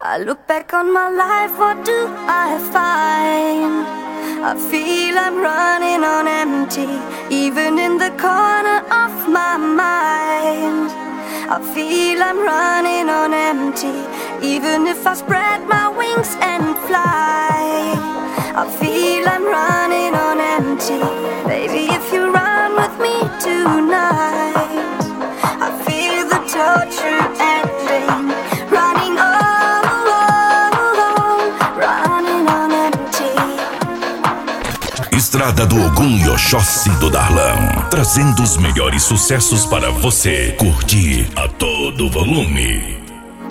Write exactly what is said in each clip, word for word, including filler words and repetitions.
I look back on my life, what do I find? I feel I'm running on empty, even in the corner of my mind. I feel I'm running on empty, even if I spread my wings and fly. I feel I'm running on empty, baby, if you run with me tonight. I feel the torture ending, running on, running on empty. Estrada do Ogum e Oxóssi do Darlan, trazendo os melhores sucessos para você curtir a todo volume.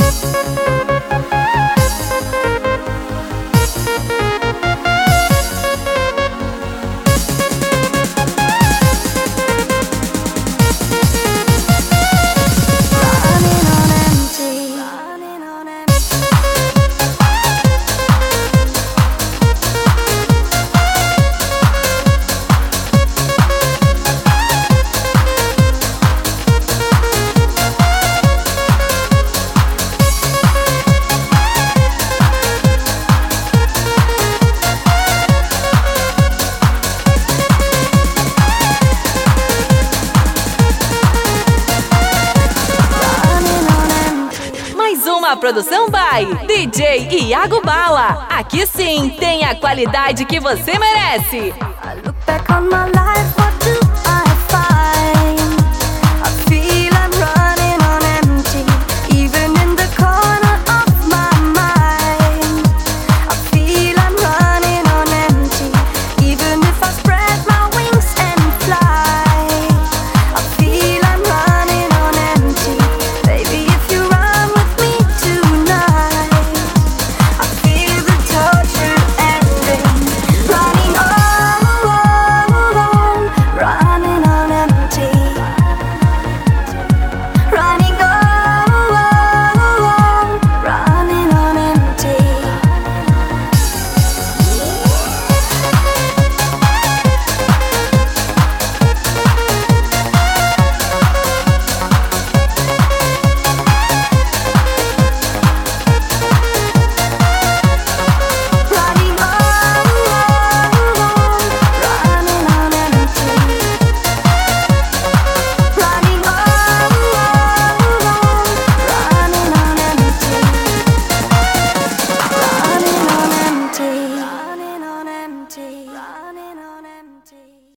Uma produção by D J Iago Bala. Aqui sim tem a qualidade que você merece. I look back on my life.